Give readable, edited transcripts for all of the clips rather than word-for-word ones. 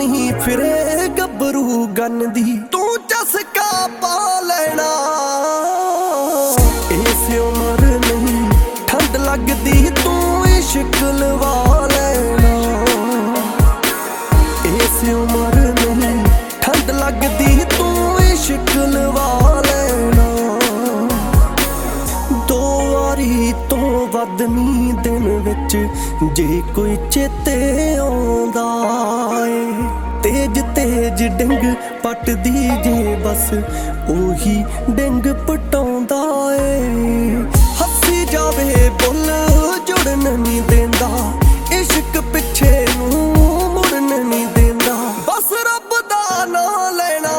ਨਹੀਂ ਫਿਰੇ ਗੱਭਰੂ ਗੰਨ ਦੀ ਤੂੰ ਚਸਕਾ ਪਾ ਲੈਣਾ। ਇਸ ਉਮਰ ਨਹੀਂ ਠੰਡ ਲੱਗਦੀ ਤੂੰ ਇਸ਼ਕ ਲਵਾ ਲੈਣਾ। ਇਸ ਉਮਰ ਨਹੀਂ ਠੰਡ ਲੱਗਦੀ ਤੂੰ ਇਸ਼ਕ ਲਵਾ ਲੈਣਾ। ਦੋ ਵਾਰੀ ਤੋਂ ਵੱਧ ਨੀ ਦਿਨ ਵਿੱਚ ਜੇ ਕੋਈ ਚੇਤੇ ਆਉਂਦਾ ਏ। ਤੇਜ ਤੇਜ ਡਿੰਗ ਪੱਟਦੀ ਜੇ ਬਸ ਉਹੀ ਡਿੰਗ ਪਟਾਉਂਦਾ ਏ। ਹੱਸੀ ਜਾਵੇ ਬੁੱਲ ਜੁੜਨ ਨਹੀਂ ਦਿੰਦਾ ਇਸ਼ਕ ਪਿੱਛੇ ਨੂੰ ਮੁੜਨ ਨਹੀਂ ਦਿੰਦਾ ਬਸ ਰੱਬ ਦਾ ਨਾਂ ਲੈਣਾ।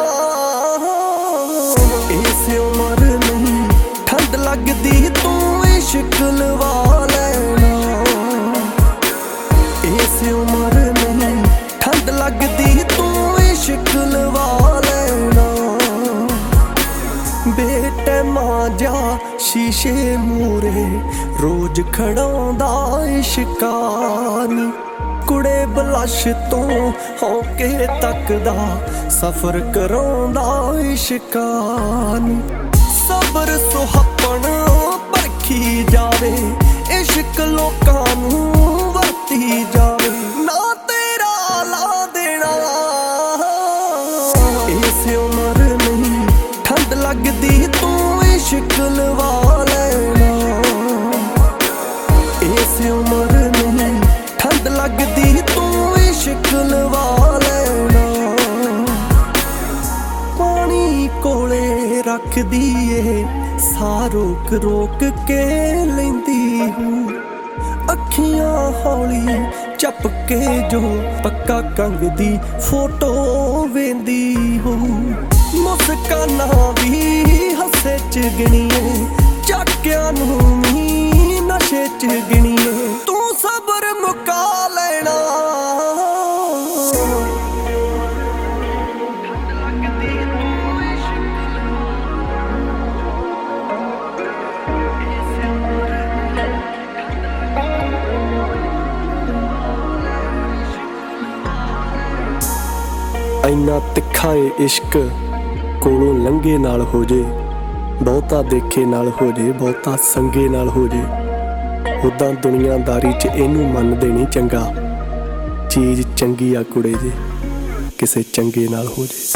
ਇਸ ਉਮਰ ਨਹੀਂ ਠੰਡ ਲੱਗਦੀ ਤੂੰ ਇਸ਼ਕ ਲਵਾ ਲੈਣਾ। ਇਸ ਉਮਰ ਨਹੀਂ ਠੰਡ ਲੱਗਦੀ ਤੂੰ ਇਸ਼ਕ ਲਵਾ ਲੈਣਾ। ਬੇਟੈਮਾਂ ਜਾ ਸ਼ੀਸ਼ੇ ਮੂਰੇ ਰੋਜ਼ ਖੜਾਉਂਦਾ ਇਸ਼ਕਾਂ ਨੀ। ਕੁੜੇ ਬਲਸ਼ ਤੋਂ ਹੌਕੇ ਤੱਕਦਾ ਸਫ਼ਰ ਕਰਾਉਂਦਾ ਇਸ਼ਕਾਂ ਨੀ। ਸਬਰ ਸੁਹੱਪਣ ਪਰਖੀ ਜਾਵੇ ਇਸ਼ਕ ਲੋਕਾਂ ਨੂੰ ਵਰਤੀ ਜਾਵੇ ਨਾ ਤੇਰਾ ਲਾ ਦੇਣਾ। ਇਸ ਉਮਰ ਨਹੀਂ ਠੰਡ ਲੱਗਦੀ ਤੂੰ ਇਸ਼ਕ ਲਵਾ ਲੈਣਾ। ਇਸ ਉਮਰ ਨਹੀਂ ਠੰਡ ਲੱਗਦੀ ਤੂੰ ਇਸ਼ਕ ਲਵਾ ਲੈਣਾ। ਪਾਣੀ ਕੋਲੇ ਰੱਖਦੀ ਏ ਸਾਹ ਰੋਕ ਰੋਕ ਕੇ ਲੈਂਦੀ ਹੂੰ। ਅੱਖੀਆਂ ਹੌਲੀ ਚੱਪ ਕੇ ਜੋ ਪੱਕਾ ਕੰਗ ਦੀ ਫੋਟੋ ਵੇਂਦੀ ਹੂੰ। ਮੁਸਕਾਨਾਂ ਵੀ ਹੱਸੇ ਚ ਗਿਣੀਏ ਝਾਕਿਆਂ ਨੂੰ ਵੀ ਨਸ਼ੇ ਚ ਗਿਣੀਏ ਤੂੰ ਸਬਰ ਮੁਕਾ ਲੈਣਾ। ਇੰਨਾ ਤਿੱਖਾ ਏ ਇਸ਼ਕ ਕੋਲੋਂ ਲੰਘੇ ਨਾਲ ਹੋ ਜੇ। ਬਹੁਤਾ ਦੇਖੇ ਨਾਲ ਹੋ ਜੇ ਬਹੁਤਾ ਸੰਗੇ ਨਾਲ ਹੋ ਜੇ। ਉੱਦਾਂ ਦੁਨੀਆਦਾਰੀ 'ਚ ਇਹਨੂੰ ਮੰਨਦੇ ਨਹੀਂ ਚੰਗਾ। ਚੀਜ਼ ਚੰਗੀ ਆ ਕੁੜੇ ਜੇ ਕਿਸੇ ਚੰਗੇ ਨਾਲ ਹੋ ਜੇ।